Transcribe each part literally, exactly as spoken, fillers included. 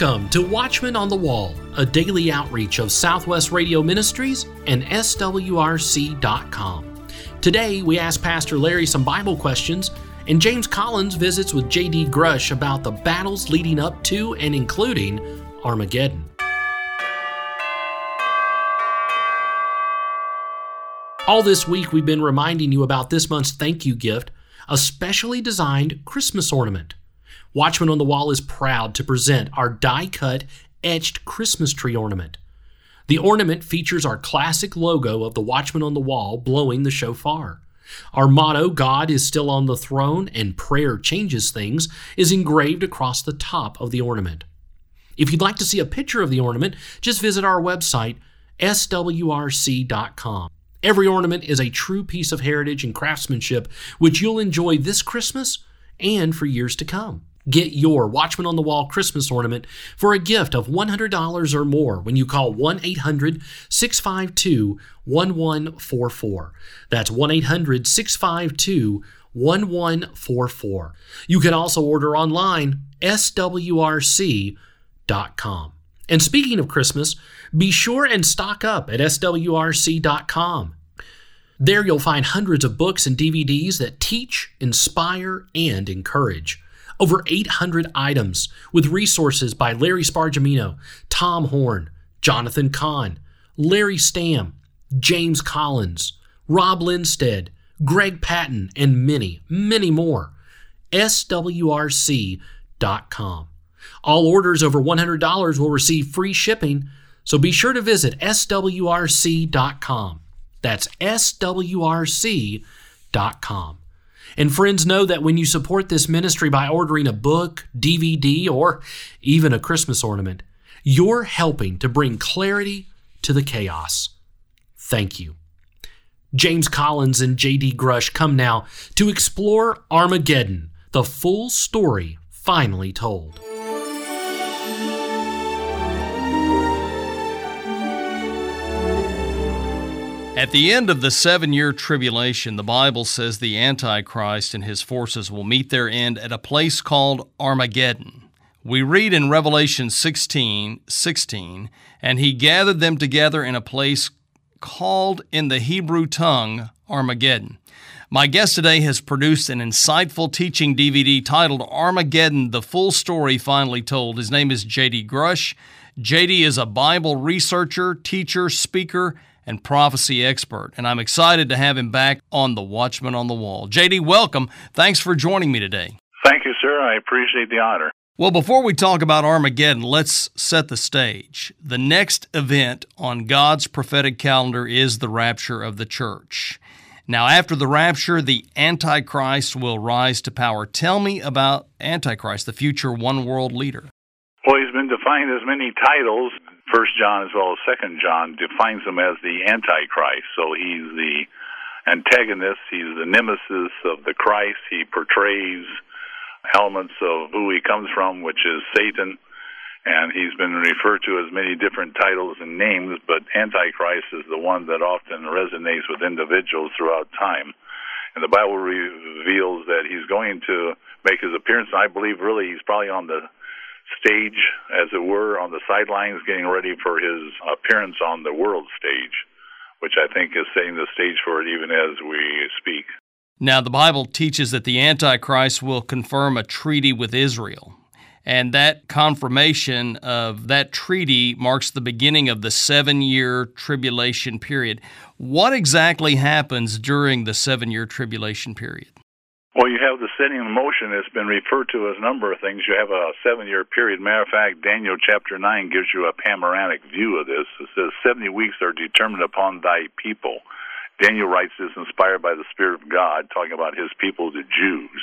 Welcome to Watchmen on the Wall, a daily outreach of Southwest Radio Ministries and S W R C dot com. Today, we ask Pastor Larry some Bible questions, and James Collins visits with J D Grush about the battles leading up to and including Armageddon. All this week, we've been reminding you about this month's thank you gift, a specially designed Christmas ornament. Watchmen on the Wall is proud to present our die-cut, etched Christmas tree ornament. The ornament features our classic logo of the Watchman on the Wall blowing the shofar. Our motto, God is still on the throne and prayer changes things, is engraved across the top of the ornament. If you'd like to see a picture of the ornament, just visit our website, S W R C dot com. Every ornament is a true piece of heritage and craftsmanship, which you'll enjoy this Christmas and for years to come. Get your Watchman on the Wall Christmas ornament for a gift of one hundred dollars or more when you call one eight hundred, six five two, one one four four. That's one eight hundred, six five two, one one four four. You can also order online, S W R C dot com. And speaking of Christmas, be sure and stock up at S W R C dot com. There you'll find hundreds of books and D V Ds that teach, inspire, and encourage. Over eight hundred items with resources by Larry Spargimino, Tom Horn, Jonathan Kahn, Larry Stamm, James Collins, Rob Lindstead, Greg Patton, and many, many more. S W R C dot com. All orders over one hundred dollars will receive free shipping, so be sure to visit S W R C dot com. That's S W R C dot com. And friends, know that when you support this ministry by ordering a book, D V D, or even a Christmas ornament, you're helping to bring clarity to the chaos. Thank you. James Collins and J D Grush come now to explore Armageddon, the full story finally told. At the end of the seven-year tribulation, the Bible says the Antichrist and his forces will meet their end at a place called Armageddon. We read in Revelation sixteen sixteen, and he gathered them together in a place called in the Hebrew tongue Armageddon. My guest today has produced an insightful teaching D V D titled Armageddon, the Full Story Finally Told. His name is J D Grush. J D is a Bible researcher, teacher, speaker, and prophecy expert, and I'm excited to have him back on the Watchman on the Wall. J D, welcome. Thanks for joining me today. Thank you, sir. I appreciate the honor. Well, before we talk about Armageddon, let's set the stage. The next event on God's prophetic calendar is the rapture of the church. Now, after the rapture, the Antichrist will rise to power. Tell me about Antichrist, the future one-world leader. Well, he's been defined as many titles. First John as well as Second John defines him as the Antichrist. So he's the antagonist, he's the nemesis of the Christ. He portrays elements of who he comes from, which is Satan. And he's been referred to as many different titles and names, but Antichrist is the one that often resonates with individuals throughout time. And the Bible reveals that he's going to make his appearance. And I believe really he's probably on the stage, as it were, on the sidelines, getting ready for his appearance on the world stage, which I think is setting the stage for it even as we speak. Now, the Bible teaches that the Antichrist will confirm a treaty with Israel, and that confirmation of that treaty marks the beginning of the seven-year tribulation period. What exactly happens during the seven-year tribulation period? Well, you have the setting in motion. It's been referred to as a number of things. You have a seven-year period. Matter of fact, Daniel chapter nine gives you a panoramic view of this. It says, seventy weeks are determined upon thy people. Daniel writes this inspired by the Spirit of God, talking about his people, the Jews,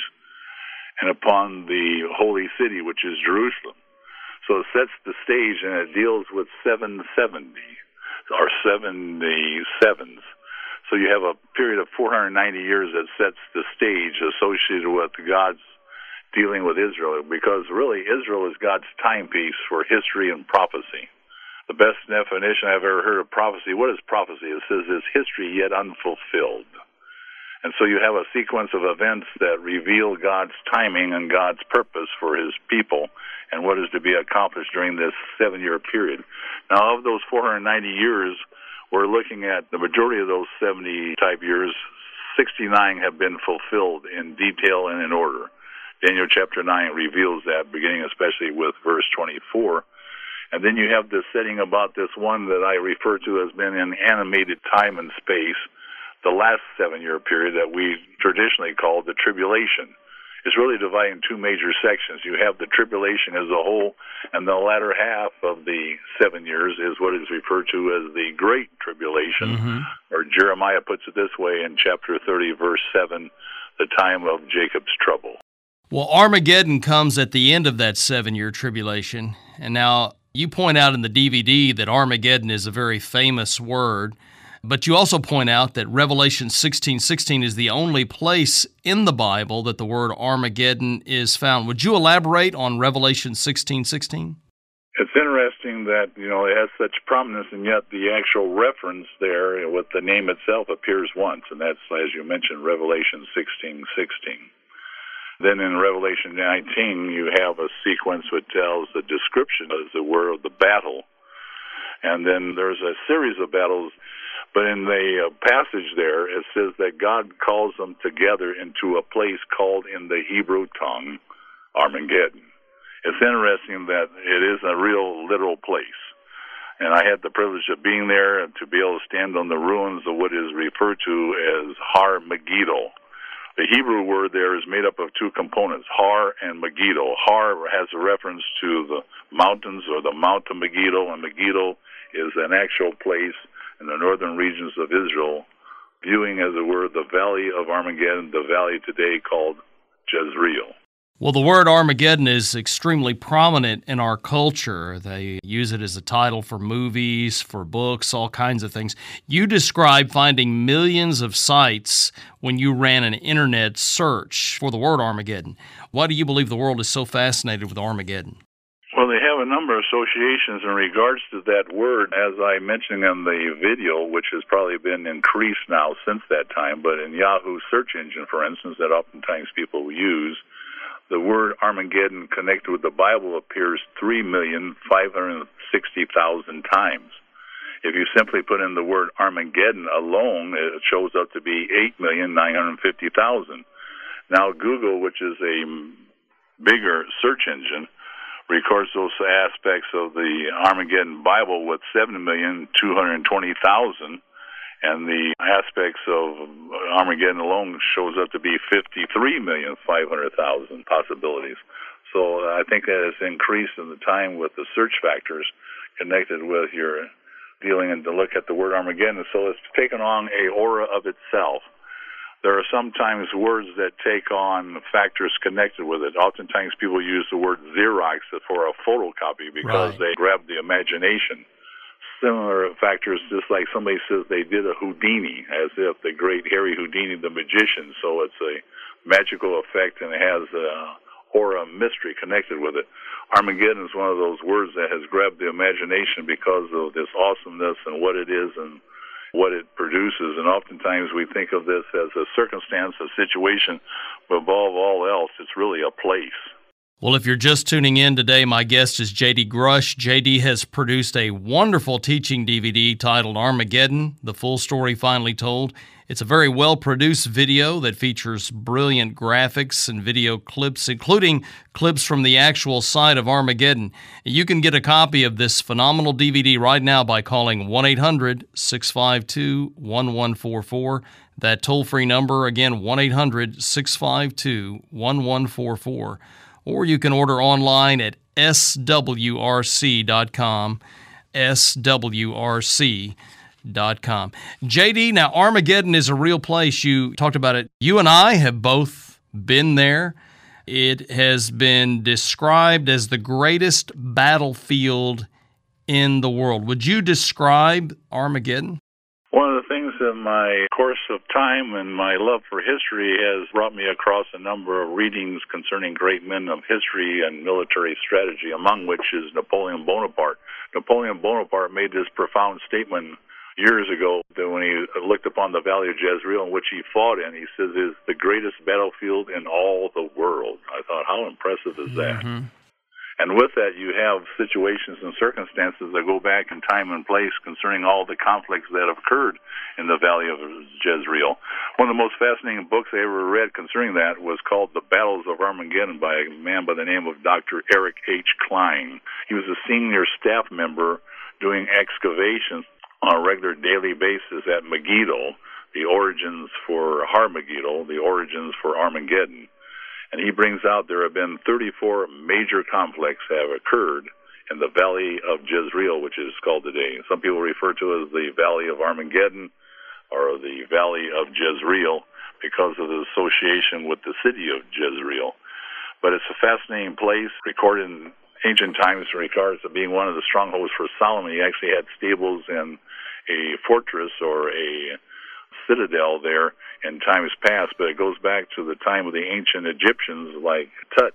and upon the holy city, which is Jerusalem. So it sets the stage, and it deals with seven seventy, or seventy sevens. So you have a period of four hundred ninety years that sets the stage associated with God's dealing with Israel, because really Israel is God's timepiece for history and prophecy. The best definition I've ever heard of prophecy, what is prophecy? It says it's history yet unfulfilled. And so you have a sequence of events that reveal God's timing and God's purpose for his people and what is to be accomplished during this seven-year period. Now, of those four hundred ninety years, we're looking at the majority of those seventy-type years, sixty-nine have been fulfilled in detail and in order. Daniel chapter nine reveals that, beginning especially with verse twenty-four. And then you have this setting about this one that I refer to as being in animated time and space, the last seven-year period that we traditionally call the tribulation. It's really divided in two major sections. You have the tribulation as a whole, and the latter half of the seven years is what is referred to as the Great Tribulation, mm-hmm. or Jeremiah puts it this way in chapter thirty, verse seven, the time of Jacob's trouble. Well, Armageddon comes at the end of that seven-year tribulation, and now you point out in the D V D that Armageddon is a very famous word, but you also point out that Revelation sixteen sixteen is the only place in the Bible that the word Armageddon is found. Would you elaborate on Revelation sixteen sixteen? It's interesting that, you know, it has such prominence, and yet the actual reference there with the name itself appears once, and that's, as you mentioned, Revelation sixteen sixteen. Then in Revelation nineteen, you have a sequence which tells the description, as it were, of the battle. And then there's a series of battles. But in the uh, passage there, it says that God calls them together into a place called in the Hebrew tongue, Armageddon. It's interesting that it is a real literal place. And I had the privilege of being there and to be able to stand on the ruins of what is referred to as Har Megiddo. The Hebrew word there is made up of two components, Har and Megiddo. Har has a reference to the mountains or the Mount of Megiddo, and Megiddo is an actual place in the northern regions of Israel, viewing, as it were, the valley of Armageddon, the valley today called Jezreel. Well, the word Armageddon is extremely prominent in our culture. They use it as a title for movies, for books, all kinds of things. You describe finding millions of sites when you ran an internet search for the word Armageddon. Why do you believe the world is so fascinated with Armageddon? Well, they have a number of associations in regards to that word, as I mentioned in the video, which has probably been increased now since that time. But in Yahoo search engine, for instance, that oftentimes people use, the word Armageddon connected with the Bible appears three million five hundred sixty thousand times. If you simply put in the word Armageddon alone, it shows up to be eight million nine hundred fifty thousand. Now, Google, which is a bigger search engine, records those aspects of the Armageddon Bible with seven million two hundred twenty thousand, and the aspects of Armageddon alone shows up to be fifty-three million five hundred thousand possibilities. So I think that has increased in the time with the search factors connected with your dealing and to look at the word Armageddon. So it's taken on a aura of itself. There are sometimes words that take on factors connected with it. Oftentimes people use the word Xerox for a photocopy because right. they grab the imagination. Similar factors, just like somebody says they did a Houdini, as if the great Harry Houdini, the magician. So it's a magical effect and it has a aura of mystery connected with it. Armageddon is one of those words that has grabbed the imagination because of this awesomeness and what it is and what it produces. And oftentimes we think of this as a circumstance, a situation, but above all else, it's really a place. Well, if you're just tuning in today, my guest is J D Grush. J D has produced a wonderful teaching D V D titled Armageddon, The Full Story Finally Told. It's a very well-produced video that features brilliant graphics and video clips, including clips from the actual site of Armageddon. You can get a copy of this phenomenal D V D right now by calling one eight hundred six five two one one four four. That toll-free number, again, one eight hundred six five two one one four four. Or you can order online at S W R C dot com, S W R C dot com. J D, now Armageddon is a real place. You talked about it. You and I have both been there. It has been described as the greatest battlefield in the world. Would you describe Armageddon? One of the things in my course of time and my love for history has brought me across a number of readings concerning great men of history and military strategy, among which is Napoleon Bonaparte. Napoleon Bonaparte made this profound statement, years ago that when he looked upon the Valley of Jezreel, in which he fought in, he says is the greatest battlefield in all the world. I thought, how impressive is that? Mm-hmm. And with that, you have situations and circumstances that go back in time and place concerning all the conflicts that have occurred in the Valley of Jezreel. One of the most fascinating books I ever read concerning that was called The Battles of Armageddon by a man by the name of Doctor Eric H. Klein. He was a senior staff member doing excavations on a regular daily basis at Megiddo, the origins for Har-Megiddo, the origins for Armageddon. And he brings out there have been thirty-four major conflicts have occurred in the Valley of Jezreel, which is called today. Some people refer to it as the Valley of Armageddon or the Valley of Jezreel because of the association with the city of Jezreel. But it's a fascinating place, recorded in ancient times in regards to being one of the strongholds for Solomon. He actually had stables in a fortress or a citadel there in times past, but it goes back to the time of the ancient Egyptians like Tut,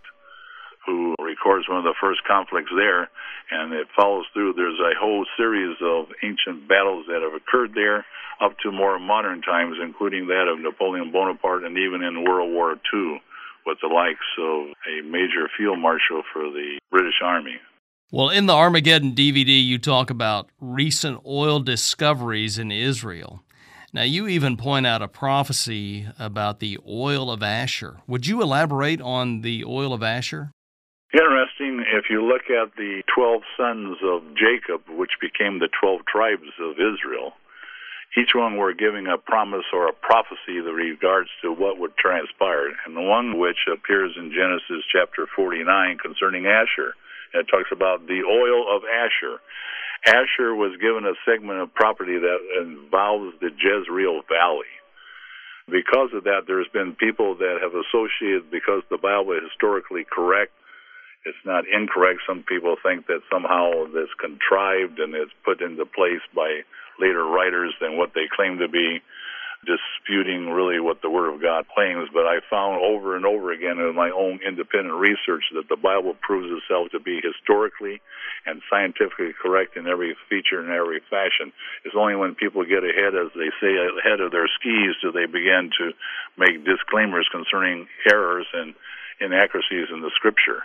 who records one of the first conflicts there, and it follows through. There's a whole series of ancient battles that have occurred there up to more modern times, including that of Napoleon Bonaparte and even in World War Two with the likes of a major field marshal for the British Army. Well, in the Armageddon D V D, you talk about recent oil discoveries in Israel. Now, you even point out a prophecy about the oil of Asher. Would you elaborate on the oil of Asher? Interesting. If you look at the twelve sons of Jacob, which became the twelve tribes of Israel, each one were giving a promise or a prophecy in regards to what would transpire. And the one which appears in Genesis chapter forty-nine concerning Asher. It talks about the oil of Asher. Asher was given a segment of property that involves the Jezreel Valley. Because of that, there's been people that have associated, because the Bible is historically correct, it's not incorrect. Some people think that somehow it's contrived and it's put into place by later writers than what they claim to be, disputing really what the Word of God claims. But I found over and over again in my own independent research that the Bible proves itself to be historically and scientifically correct in every feature and every fashion. It's only when people get ahead, as they say, ahead of their skis, do they begin to make disclaimers concerning errors and inaccuracies in the Scripture.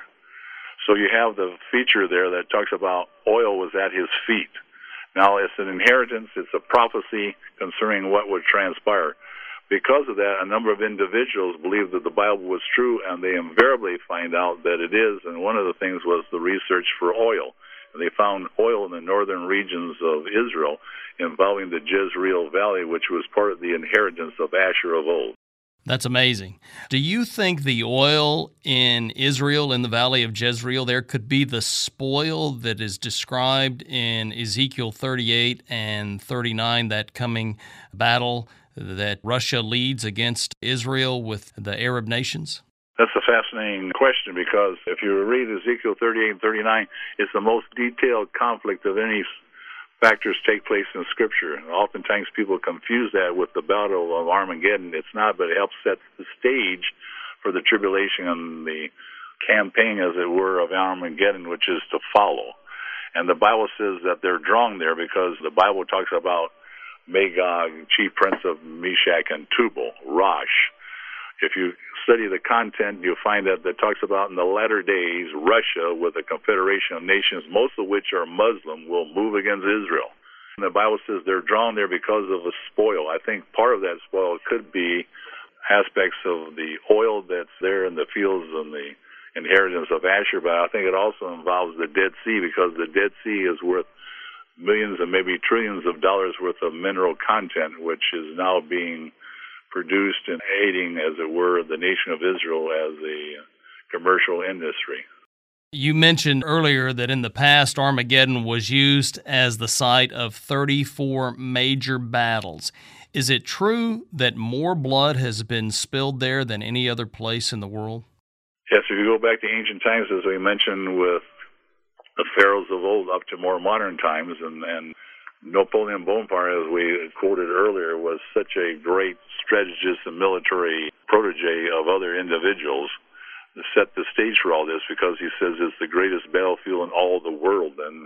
So you have the feature there that talks about oil was at his feet. Now, it's an inheritance, it's a prophecy concerning what would transpire. Because of that, a number of individuals believe that the Bible was true, and they invariably find out that it is, and one of the things was the research for oil. And they found oil in the northern regions of Israel involving the Jezreel Valley, which was part of the inheritance of Asher of old. That's amazing. Do you think the oil in Israel, in the Valley of Jezreel there, could be the spoil that is described in Ezekiel thirty-eight and thirty-nine, that coming battle that Russia leads against Israel with the Arab nations? That's a fascinating question, because if you read Ezekiel thirty-eight and thirty-nine, it's the most detailed conflict of any factors take place in Scripture. And oftentimes people confuse that with the Battle of Armageddon. It's not, but it helps set the stage for the tribulation and the campaign, as it were, of Armageddon, which is to follow. And the Bible says that they're drawn there because the Bible talks about Magog, chief prince of Meshach and Tubal, Rosh. If you study the content, you'll find that it talks about in the latter days, Russia, with a confederation of nations, most of which are Muslim, will move against Israel. And the Bible says they're drawn there because of a spoil. I think part of that spoil could be aspects of the oil that's there in the fields and the inheritance of Asher, but I think it also involves the Dead Sea, because the Dead Sea is worth millions and maybe trillions of dollars worth of mineral content, which is now being produced and aiding, as it were, the nation of Israel as a commercial industry. You mentioned earlier that in the past, Armageddon was used as the site of thirty-four major battles. Is it true that more blood has been spilled there than any other place in the world? Yes, if you go back to ancient times, as we mentioned, with the pharaohs of old up to more modern times, and, and Napoleon Bonaparte, as we quoted earlier, was such a great strategist and military protege of other individuals to set the stage for all this, because he says it's the greatest battlefield in all the world. And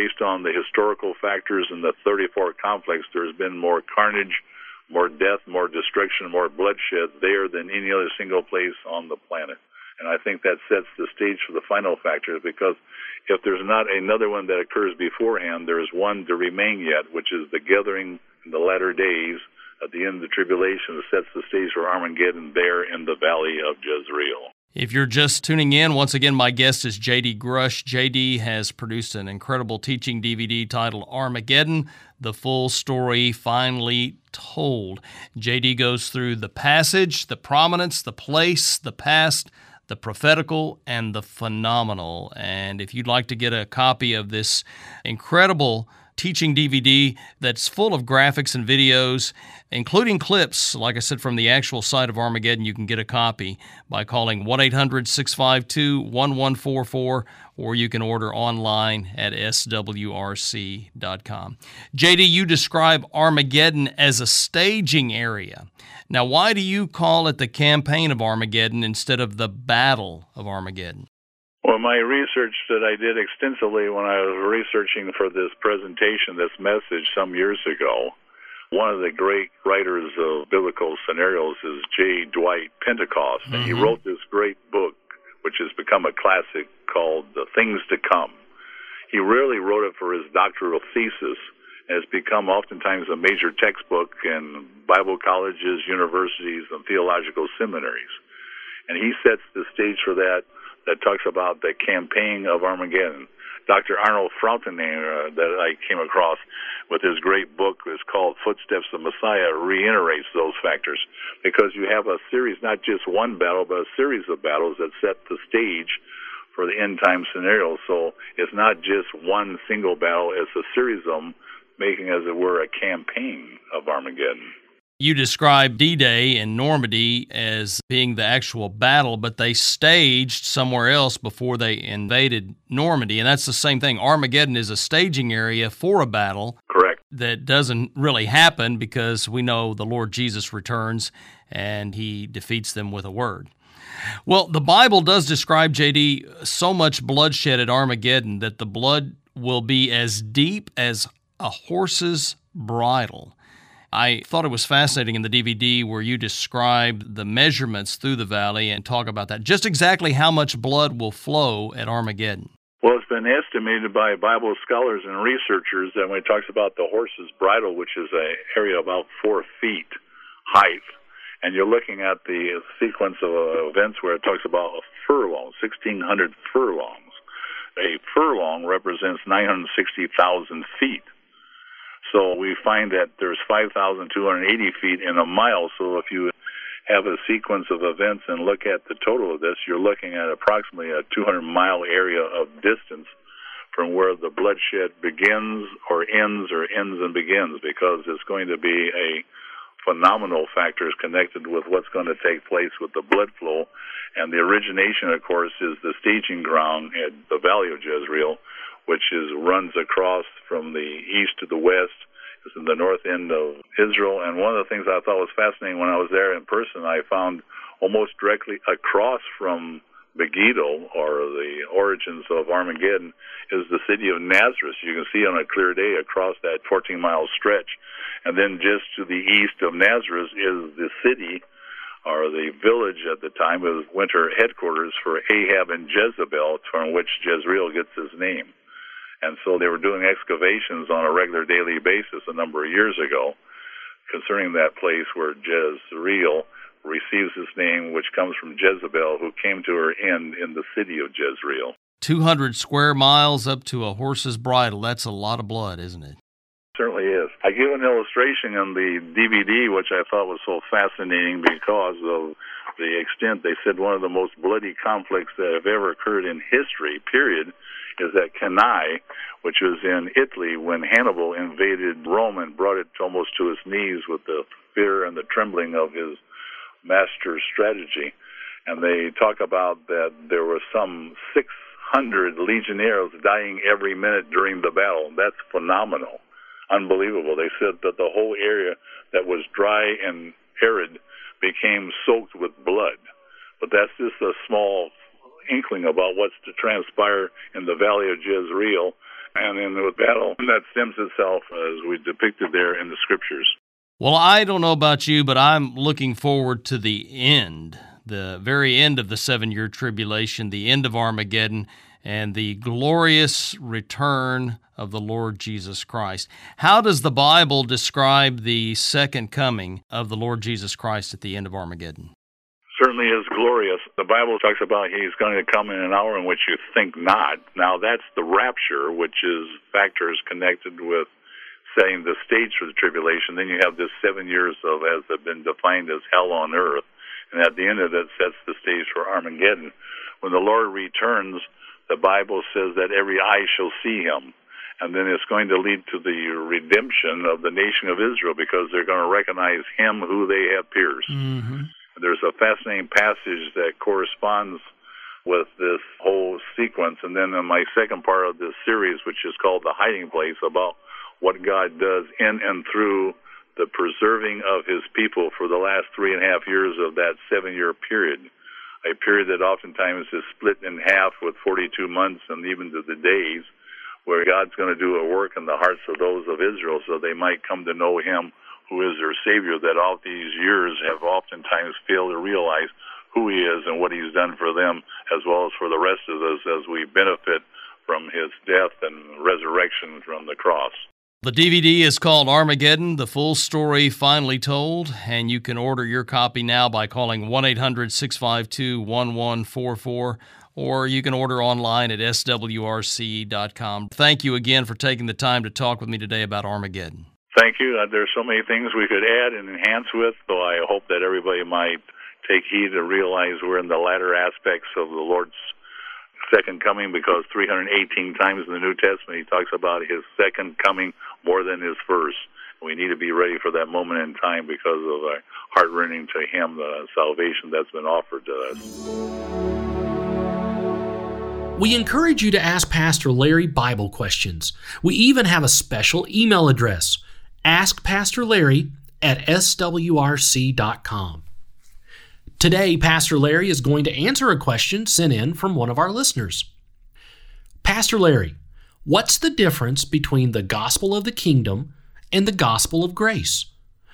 based on the historical factors in the thirty-four conflicts, there's been more carnage, more death, more destruction, more bloodshed there than any other single place on the planet. And I think that sets the stage for the final factors, because if there's not another one that occurs beforehand, there is one to remain yet, which is the gathering in the latter days at the end of the tribulation that sets the stage for Armageddon there in the valley of Jezreel. If you're just tuning in, once again, my guest is J D Grush. J D has produced an incredible teaching D V D titled Armageddon, The Full Story Finally Told. J D goes through the passage, the prominence, the place, the past, the prophetical, and the phenomenal. And if you'd like to get a copy of this incredible teaching D V D that's full of graphics and videos, including clips, like I said, from the actual site of Armageddon, you can get a copy by calling one eight hundred, six five two, one one four four, or you can order online at S W R C dot com. J D, you describe Armageddon as a staging area. Now, why do you call it the campaign of Armageddon instead of the battle of Armageddon? Well, my research that I did extensively when I was researching for this presentation, this message some years ago, one of the great writers of biblical scenarios is J. Dwight Pentecost. Mm-hmm. And he wrote this great book, which has become a classic, called The Things to Come. He really wrote it for his doctoral thesis, and it's become oftentimes a major textbook in Bible colleges, universities, and theological seminaries. And he sets the stage for that, that talks about the campaign of Armageddon. Doctor Arnold Frauenhainer, uh, that I came across with his great book, is called Footsteps of Messiah, reiterates those factors, because you have a series, not just one battle, but a series of battles that set the stage for the end-time scenario. So it's not just one single battle, it's a series of them, making, as it were, a campaign of Armageddon. You describe D-Day in Normandy as being the actual battle, but they staged somewhere else before they invaded Normandy, and that's the same thing. Armageddon is a staging area for a battle. Correct. That doesn't really happen because we know the Lord Jesus returns and he defeats them with a word. Well, the Bible does describe, J D, so much bloodshed at Armageddon that the blood will be as deep as a horse's bridle. I thought it was fascinating in the D V D where you describe the measurements through the valley and talk about that. Just exactly how much blood will flow at Armageddon. Well, it's been estimated by Bible scholars and researchers that when it talks about the horse's bridle, which is an area about four feet height, and you're looking at the sequence of events where it talks about a furlong, sixteen hundred furlongs. A furlong represents nine hundred sixty thousand feet. So we find that there's five thousand two hundred eighty feet in a mile. So if you have a sequence of events and look at the total of this, you're looking at approximately a two hundred mile area of distance from where the bloodshed begins or ends or ends and begins, because it's going to be a phenomenal factors connected with what's going to take place with the blood flow. And the origination, of course, is the staging ground at the Valley of Jezreel, which is runs across from the east to the west. It's in the north end of Israel. And one of the things I thought was fascinating when I was there in person, I found almost directly across from Megiddo, or the origins of Armageddon, is the city of Nazareth. You can see on a clear day across that fourteen-mile stretch. And then just to the east of Nazareth is the city, or the village at the time, was winter headquarters for Ahab and Jezebel, from which Jezreel gets his name. And so they were doing excavations on a regular daily basis a number of years ago concerning that place where Jezreel receives his name, which comes from Jezebel, who came to her end in the city of Jezreel. two hundred square miles up to a horse's bridle. That's a lot of blood, isn't it? Certainly is. I give an illustration in the D V D, which I thought was so fascinating because of the extent. They said one of the most bloody conflicts that have ever occurred in history, period, is at Cannae, which was in Italy when Hannibal invaded Rome and brought it almost to his knees with the fear and the trembling of his master's strategy. And they talk about that there were some six hundred legionnaires dying every minute during the battle. That's phenomenal. Unbelievable. They said that the whole area that was dry and arid became soaked with blood. But that's just a small inkling about what's to transpire in the Valley of Jezreel and in the battle that stems itself as we depicted there in the Scriptures. Well, I don't know about you, but I'm looking forward to the end, the very end of the seven-year tribulation, the end of Armageddon, and the glorious return of the Lord Jesus Christ. How does the Bible describe the second coming of the Lord Jesus Christ at the end of Armageddon? Certainly is glorious. The Bible talks about he's going to come in an hour in which you think not. Now, that's the rapture, which is factors connected with setting the stage for the tribulation. Then you have this seven years of, as have been defined as hell on earth. And at the end of it sets the stage for Armageddon. When the Lord returns, the Bible says that every eye shall see him. And then it's going to lead to the redemption of the nation of Israel because they're going to recognize him who they have pierced. Mm-hmm. There's a fascinating passage that corresponds with this whole sequence. And then in my second part of this series, which is called The Hiding Place, about what God does in and through the preserving of his people for the last three and a half years of that seven-year period, a period that oftentimes is split in half with forty-two months and even to the days, where God's going to do a work in the hearts of those of Israel so they might come to know him who is their Savior, that all these years have oftentimes failed to realize who he is and what he's done for them, as well as for the rest of us as we benefit from his death and resurrection from the cross. The D V D is called Armageddon, The Full Story Finally Told, and you can order your copy now by calling one eight hundred six five two one one four four, or you can order online at S W R C dot com. Thank you again for taking the time to talk with me today about Armageddon. Thank you. Uh, there's so many things we could add and enhance with, so I hope that everybody might take heed and realize we're in the latter aspects of the Lord's second coming, because three hundred eighteen times in the New Testament he talks about his second coming more than his first. We need to be ready for that moment in time because of our heart-rending to him, the salvation that's been offered to us. We encourage you to ask Pastor Larry Bible questions. We even have a special email address, ask pastor larry at S W R C dot com. Today, Pastor Larry is going to answer a question sent in from one of our listeners. Pastor Larry, what's the difference between the gospel of the kingdom and the gospel of grace?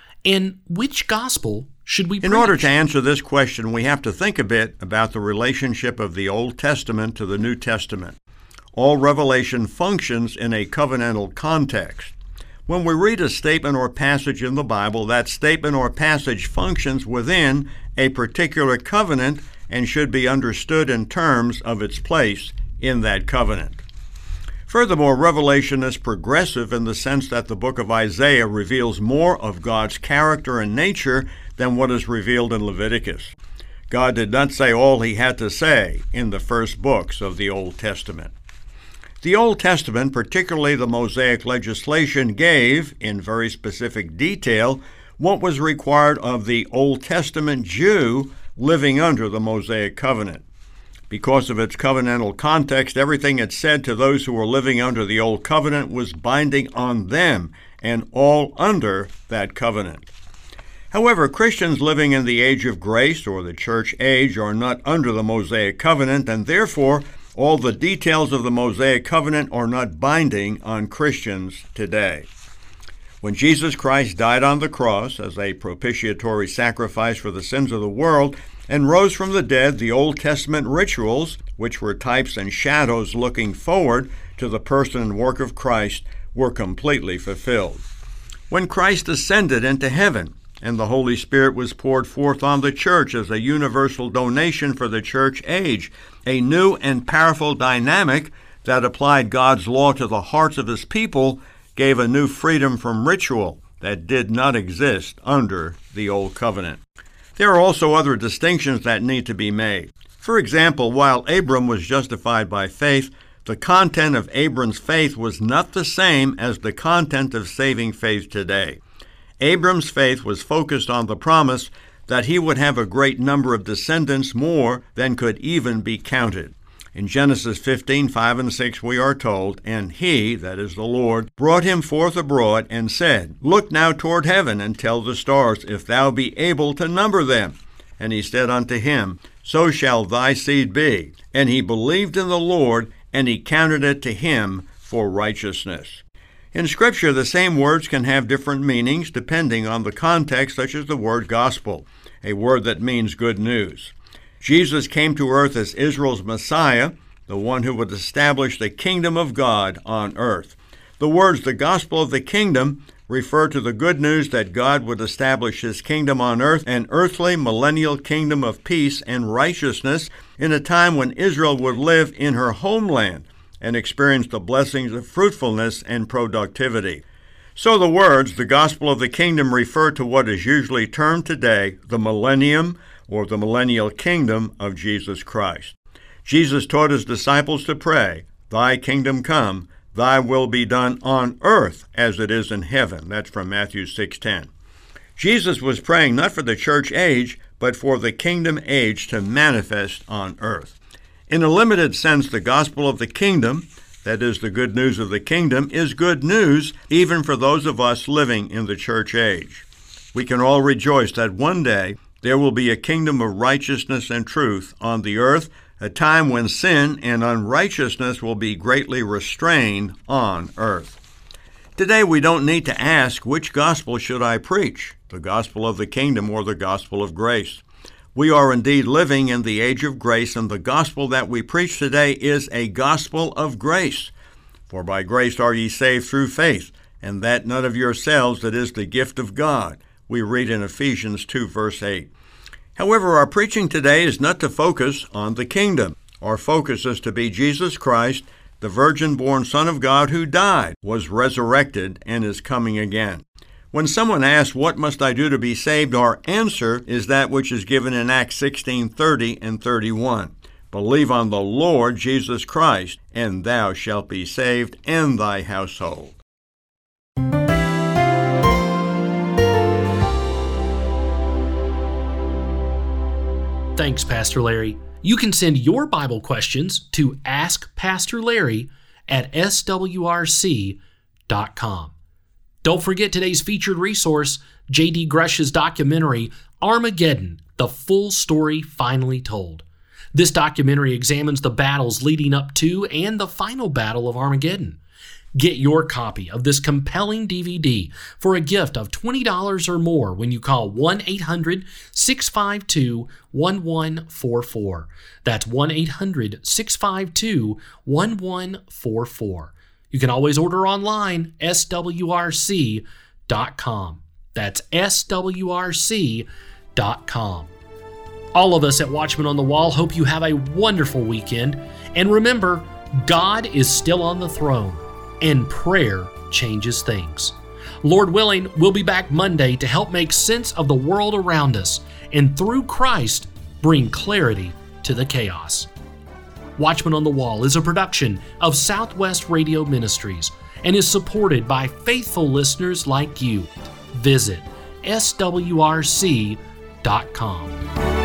And which gospel should we preach? In order to answer this question, we have to think a bit about the relationship of the Old Testament to the New Testament. All revelation functions in a covenantal context. When we read a statement or passage in the Bible, that statement or passage functions within a particular covenant and should be understood in terms of its place in that covenant. Furthermore, Revelation is progressive in the sense that the book of Isaiah reveals more of God's character and nature than what is revealed in Leviticus. God did not say all he had to say in the first books of the Old Testament. The Old Testament, particularly the Mosaic legislation, gave, in very specific detail, what was required of the Old Testament Jew living under the Mosaic covenant. Because of its covenantal context, everything it said to those who were living under the Old Covenant was binding on them and all under that covenant. However, Christians living in the age of grace or the church age are not under the Mosaic covenant, and therefore all the details of the Mosaic covenant are not binding on Christians today. When Jesus Christ died on the cross as a propitiatory sacrifice for the sins of the world and rose from the dead, the Old Testament rituals, which were types and shadows looking forward to the person and work of Christ, were completely fulfilled. When Christ ascended into heaven and the Holy Spirit was poured forth on the church as a universal donation for the church age, a new and powerful dynamic that applied God's law to the hearts of his people gave a new freedom from ritual that did not exist under the Old Covenant. There are also other distinctions that need to be made. For example, while Abram was justified by faith, the content of Abram's faith was not the same as the content of saving faith today. Abram's faith was focused on the promise that he would have a great number of descendants, more than could even be counted. In Genesis fifteen, five and six, we are told, "And he," that is the Lord, "brought him forth abroad and said, Look now toward heaven and tell the stars, if thou be able to number them. And he said unto him, So shall thy seed be. And he believed in the Lord, and he counted it to him for righteousness. In Scripture, the same words can have different meanings depending on the context, such as the word gospel, a word that means good news. Jesus came to earth as Israel's Messiah, the one who would establish the kingdom of God on earth. The words, the gospel of the kingdom, refer to the good news that God would establish his kingdom on earth, an earthly millennial kingdom of peace and righteousness, in a time when Israel would live in her homeland and experience the blessings of fruitfulness and productivity. So the words, the gospel of the kingdom, refer to what is usually termed today the millennium or the millennial kingdom of Jesus Christ. Jesus taught his disciples to pray, "Thy kingdom come, thy will be done on earth as it is in heaven." That's from Matthew six ten. Jesus was praying not for the church age, but for the kingdom age to manifest on earth. In a limited sense, the gospel of the kingdom, that is, the good news of the kingdom, is good news even for those of us living in the church age. We can all rejoice that one day there will be a kingdom of righteousness and truth on the earth, a time when sin and unrighteousness will be greatly restrained on earth. Today we don't need to ask, which gospel should I preach, the gospel of the kingdom or the gospel of grace? We are indeed living in the age of grace, and the gospel that we preach today is a gospel of grace. For by grace are ye saved through faith, and that not of yourselves, that is the gift of God. We read in Ephesians two, verse eight. However, our preaching today is not to focus on the kingdom. Our focus is to be Jesus Christ, the virgin-born Son of God who died, was resurrected, and is coming again. When someone asks, "What must I do to be saved?" our answer is that which is given in Acts sixteen thirty and thirty-one. Believe on the Lord Jesus Christ, and thou shalt be saved, and thy household. Thanks, Pastor Larry. You can send your Bible questions to ask pastor larry at s w r c dot com. Don't forget today's featured resource, J D Grush's documentary, Armageddon, The Full Story Finally Told. This documentary examines the battles leading up to and the final battle of Armageddon. Get your copy of this compelling D V D for a gift of twenty dollars or more when you call one eight hundred six five two one one four four. That's one eight hundred six five two one one four four. You can always order online, s w r c dot com. That's s w r c dot com. All of us at Watchmen on the Wall hope you have a wonderful weekend. And remember, God is still on the throne, and prayer changes things. Lord willing, we'll be back Monday to help make sense of the world around us, and through Christ, bring clarity to the chaos. Watchmen on the Wall is a production of Southwest Radio Ministries and is supported by faithful listeners like you. Visit s w r c dot com.